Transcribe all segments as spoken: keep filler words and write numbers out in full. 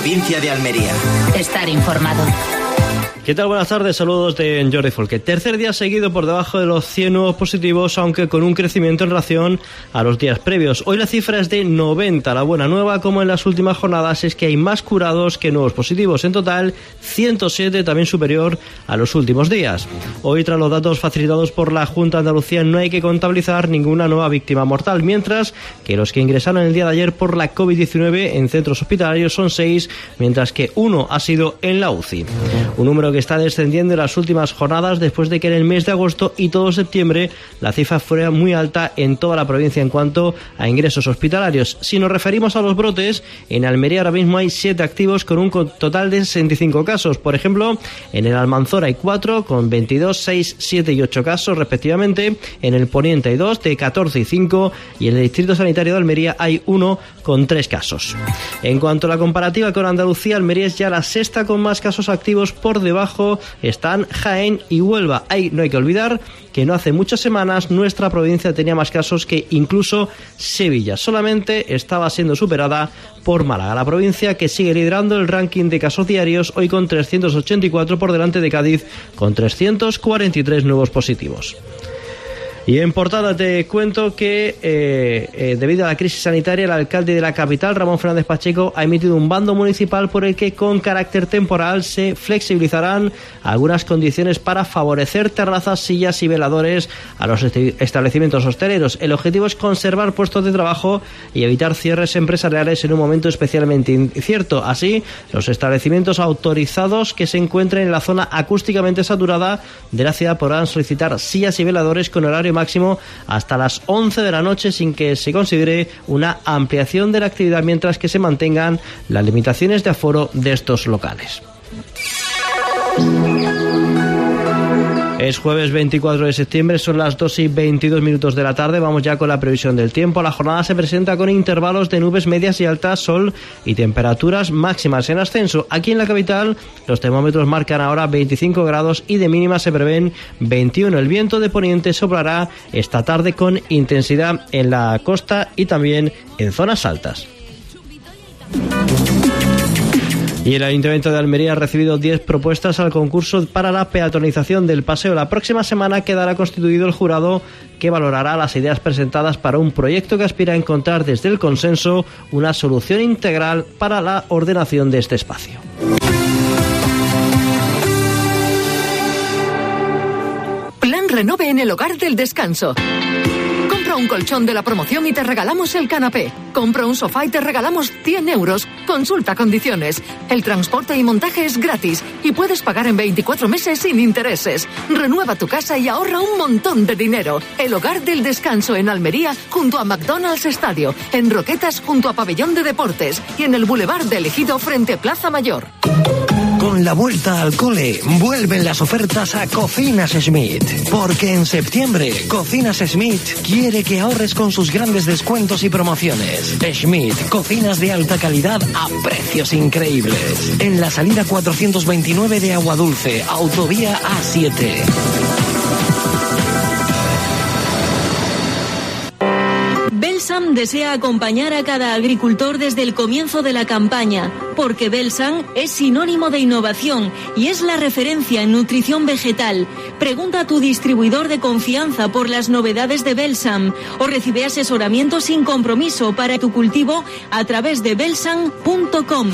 provincia de Almería. Estar informado. ¿Qué tal? Buenas tardes, saludos de Jordi Folque. Tercer día seguido por debajo de los cien nuevos positivos, aunque con un crecimiento en relación a los días previos. Hoy la cifra es de noventa. La buena nueva, como en las últimas jornadas, es que hay más curados que nuevos positivos. En total, ciento siete, también superior a los últimos días. Hoy, tras los datos facilitados por la Junta de Andalucía, no hay que contabilizar ninguna nueva víctima mortal, mientras que los que ingresaron el día de ayer por la covid diecinueve en centros hospitalarios son seis, mientras que uno ha sido en la U C I. Un número que que está descendiendo en las últimas jornadas después de que en el mes de agosto y todo septiembre la cifra fuera muy alta en toda la provincia en cuanto a ingresos hospitalarios. Si nos referimos a los brotes, en Almería ahora mismo hay siete activos con un total de sesenta y cinco casos. Por ejemplo, en el Almanzora hay cuatro con veintidós, seis, siete y ocho casos respectivamente. En el Poniente hay dos de catorce y cinco y en el Distrito Sanitario de Almería hay uno con tres casos. En cuanto a la comparativa con Andalucía, Almería es ya la sexta con más casos activos. Por debajo están Jaén y Huelva. Ahí no hay que olvidar que no hace muchas semanas nuestra provincia tenía más casos que incluso Sevilla. Solamente estaba siendo superada por Málaga, la provincia que sigue liderando el ranking de casos diarios, hoy con trescientos ochenta y cuatro por delante de Cádiz con trescientos cuarenta y tres nuevos positivos. Y en portada te cuento que eh, eh, debido a la crisis sanitaria, el alcalde de la capital, Ramón Fernández Pacheco, ha emitido un bando municipal por el que con carácter temporal se flexibilizarán algunas condiciones para favorecer terrazas, sillas y veladores a los establecimientos hosteleros. El objetivo es conservar puestos de trabajo y evitar cierres empresariales en un momento especialmente incierto. Así, los establecimientos autorizados que se encuentren en la zona acústicamente saturada de la ciudad podrán solicitar sillas y veladores con horario máximo hasta las once de la noche sin que se considere una ampliación de la actividad, mientras que se mantengan las limitaciones de aforo de estos locales. Es jueves veinticuatro de septiembre, son las dos y veintidós minutos de la tarde. Vamos ya con la previsión del tiempo. La jornada se presenta con intervalos de nubes medias y altas, sol y temperaturas máximas en ascenso. Aquí en la capital los termómetros marcan ahora veinticinco grados y de mínima se prevén veintiuno. El viento de poniente soplará esta tarde con intensidad en la costa y también en zonas altas. Y el Ayuntamiento de Almería ha recibido diez propuestas al concurso para la peatonización del paseo. La próxima semana quedará constituido el jurado que valorará las ideas presentadas para un proyecto que aspira a encontrar desde el consenso una solución integral para la ordenación de este espacio. Plan Renove en el Hogar del Descanso. Compra un colchón de la promoción y te regalamos el canapé. Compra un sofá y te regalamos cien euros. Consulta condiciones. El transporte y montaje es gratis y puedes pagar en veinticuatro meses sin intereses. Renueva tu casa y ahorra un montón de dinero. El Hogar del Descanso en Almería, junto a McDonald's Estadio, en Roquetas junto a Pabellón de Deportes y en el Boulevard del Ejido frente a Plaza Mayor. Con la vuelta al cole, vuelven las ofertas a Cocinas Schmidt. Porque en septiembre, Cocinas Schmidt quiere que ahorres con sus grandes descuentos y promociones. Schmidt, cocinas de alta calidad a precios increíbles. En la salida cuatrocientos veintinueve de Aguadulce, autovía A siete. Belsam desea acompañar a cada agricultor desde el comienzo de la campaña, porque Belsam es sinónimo de innovación y es la referencia en nutrición vegetal. Pregunta a tu distribuidor de confianza por las novedades de Belsam o recibe asesoramiento sin compromiso para tu cultivo a través de belsam punto com.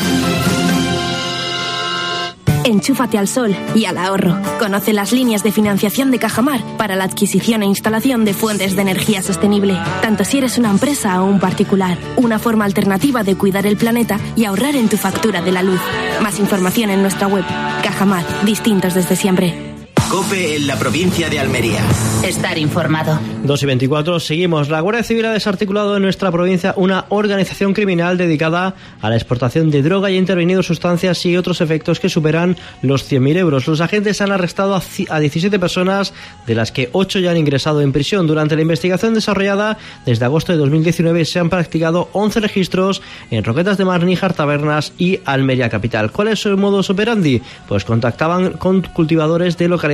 Enchúfate al sol y al ahorro. Conoce las líneas de financiación de Cajamar para la adquisición e instalación de fuentes de energía sostenible, tanto si eres una empresa o un particular. Una forma alternativa de cuidar el planeta y ahorrar en tu factura de la luz. Más información en nuestra web. Cajamar, distintos desde siempre. COPE en la provincia de Almería. Estar informado. dos y veinticuatro, seguimos. La Guardia Civil ha desarticulado en nuestra provincia una organización criminal dedicada a la exportación de droga y ha intervenido sustancias y otros efectos que superan los cien mil euros. Los agentes han arrestado a diecisiete personas, de las que ocho ya han ingresado en prisión. Durante la investigación desarrollada desde agosto de dos mil diecinueve se han practicado once registros en Roquetas de Mar, Níjar, Tabernas y Almería Capital. ¿Cuál es su modus operandi? Pues contactaban con cultivadores de localidades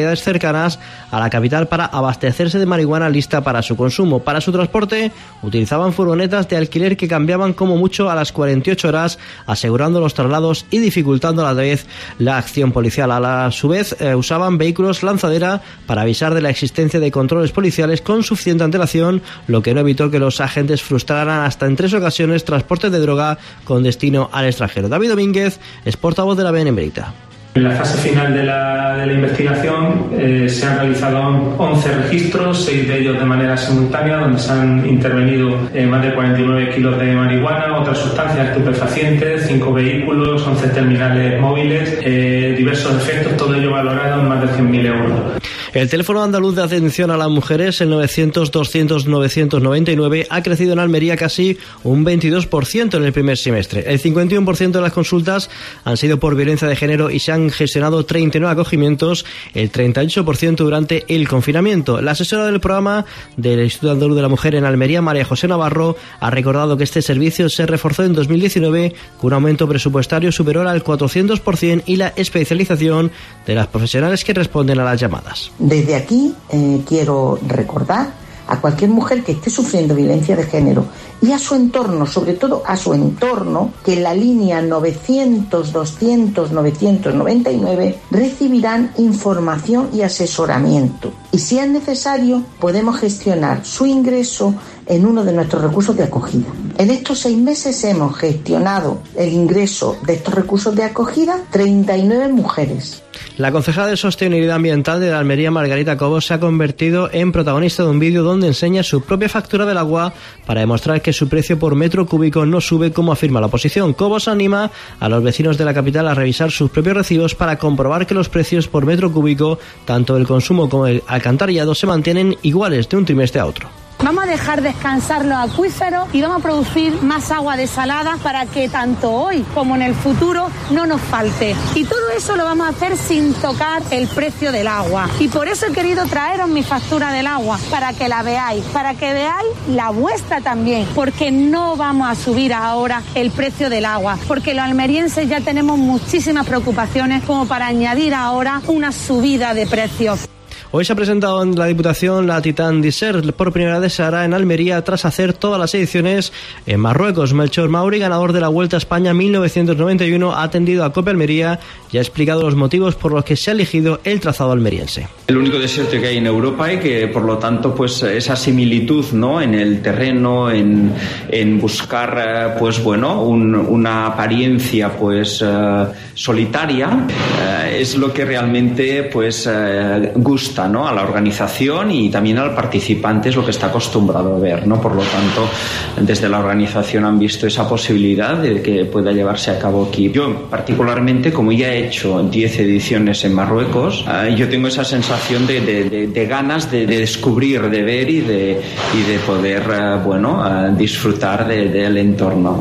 localidades cercanas a la capital para abastecerse de marihuana lista para su consumo. Para su transporte utilizaban furgonetas de alquiler que cambiaban como mucho a las cuarenta y ocho horas, asegurando los traslados y dificultando a la vez la acción policial. A la su vez eh, usaban vehículos lanzadera para avisar de la existencia de controles policiales con suficiente antelación, lo que no evitó que los agentes frustraran hasta en tres ocasiones transportes de droga con destino al extranjero. David Domínguez es portavoz de la B N Emerita. En la fase final de la, de la investigación eh, se han realizado once registros, seis de ellos de manera simultánea, donde se han intervenido eh, más de cuarenta y nueve kilos de marihuana, otras sustancias estupefacientes, cinco vehículos, once terminales móviles, eh, diversos efectos, todo ello valorado en más de cien mil euros. El teléfono andaluz de atención a las mujeres, el novecientos doscientos novecientos noventa y nueve, ha crecido en Almería casi un veintidós por ciento en el primer semestre. El cincuenta y uno por ciento de las consultas han sido por violencia de género y se han gestionado treinta y nueve acogimientos, el treinta y ocho por ciento durante el confinamiento. La asesora del programa del Instituto Andaluz de la Mujer en Almería, María José Navarro, ha recordado que este servicio se reforzó en dos mil diecinueve con un aumento presupuestario superior al cuatrocientos por ciento y la especialización de las profesionales que responden a las llamadas. Desde aquí eh, quiero recordar a cualquier mujer que esté sufriendo violencia de género y a su entorno, sobre todo a su entorno, que en la línea novecientos doscientos novecientos noventa y nueve recibirán información y asesoramiento. Y si es necesario, podemos gestionar su ingreso en uno de nuestros recursos de acogida. En estos seis meses hemos gestionado el ingreso de estos recursos de acogida treinta y nueve mujeres. La concejala de Sostenibilidad Ambiental de la Almería, Margarita Cobos, se ha convertido en protagonista de un vídeo donde enseña su propia factura del agua para demostrar que su precio por metro cúbico no sube como afirma la oposición. Cobos anima a los vecinos de la capital a revisar sus propios recibos para comprobar que los precios por metro cúbico, tanto el consumo como el alcantarillado, se mantienen iguales de un trimestre a otro. Vamos a dejar descansar los acuíferos y vamos a producir más agua desalada para que tanto hoy como en el futuro no nos falte. Y todo eso lo vamos a hacer sin tocar el precio del agua. Y por eso he querido traeros mi factura del agua, para que la veáis, para que veáis la vuestra también, porque no vamos a subir ahora el precio del agua, porque los almerienses ya tenemos muchísimas preocupaciones como para añadir ahora una subida de precios. Hoy se ha presentado en la Diputación la Titan Desert. Por primera vez se hará en Almería tras hacer todas las ediciones en Marruecos. Melchor Mauri, ganador de la Vuelta a España mil novecientos noventa y uno, ha atendido a COPE Almería y ha explicado los motivos por los que se ha elegido el trazado almeriense. El único desierto que hay en Europa y que por lo tanto pues esa similitud, ¿no?, en el terreno, en, en buscar pues bueno un, una apariencia pues uh, solitaria uh, es lo que realmente pues uh, gusta, ¿no?, a la organización y también al participante, es lo que está acostumbrado a ver, ¿no? Por lo tanto, desde la organización han visto esa posibilidad de que pueda llevarse a cabo aquí. Yo, particularmente, como ya he hecho diez ediciones en Marruecos, eh, yo tengo esa sensación de, de, de, de ganas de, de descubrir, de ver y de, y de poder, eh, bueno, eh, disfrutar de, del entorno.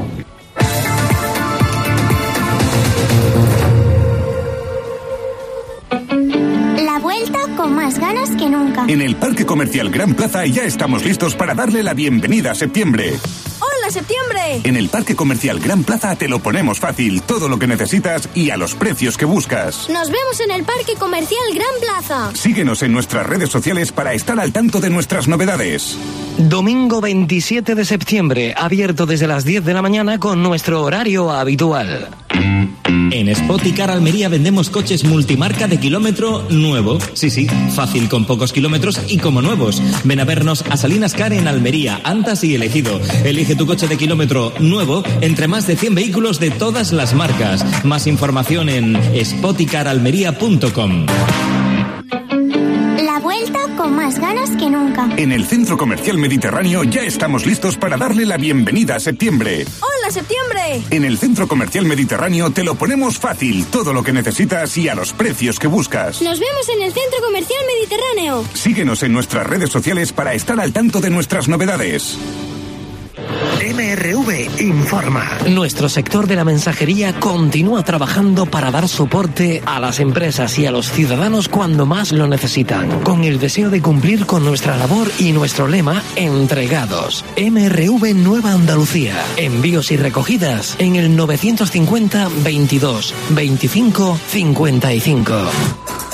Con más ganas que nunca. En el Parque Comercial Gran Plaza ya estamos listos para darle la bienvenida a septiembre. ¡Hola, septiembre! En el Parque Comercial Gran Plaza te lo ponemos fácil, todo lo que necesitas y a los precios que buscas. Nos vemos en el Parque Comercial Gran Plaza. Síguenos en nuestras redes sociales para estar al tanto de nuestras novedades. Domingo veintisiete de septiembre, abierto desde las diez de la mañana con nuestro horario habitual. En Spoticar Almería vendemos coches multimarca de kilómetro nuevo. Sí, sí, fácil, con pocos kilómetros y como nuevos. Ven a vernos a Salinas Car en Almería, Antas y Elegido. Elige tu coche de kilómetro nuevo entre más de cien vehículos de todas las marcas. Más información en spoticar almería punto com. La vuelta con más ganas que nunca. En el Centro Comercial Mediterráneo ya estamos listos para darle la bienvenida a septiembre. ¡Hola, septiembre! En el Centro Comercial Mediterráneo te lo ponemos fácil, todo lo que necesitas y a los precios que buscas. Nos vemos en el Centro Comercial Mediterráneo. Síguenos en nuestras redes sociales para estar al tanto de nuestras novedades. M R V informa. Nuestro sector de la mensajería continúa trabajando para dar soporte a las empresas y a los ciudadanos cuando más lo necesitan, con el deseo de cumplir con nuestra labor y nuestro lema, entregados. M R V Nueva Andalucía. Envíos y recogidas en el novecientos cincuenta veintidós veinticinco cincuenta y cinco.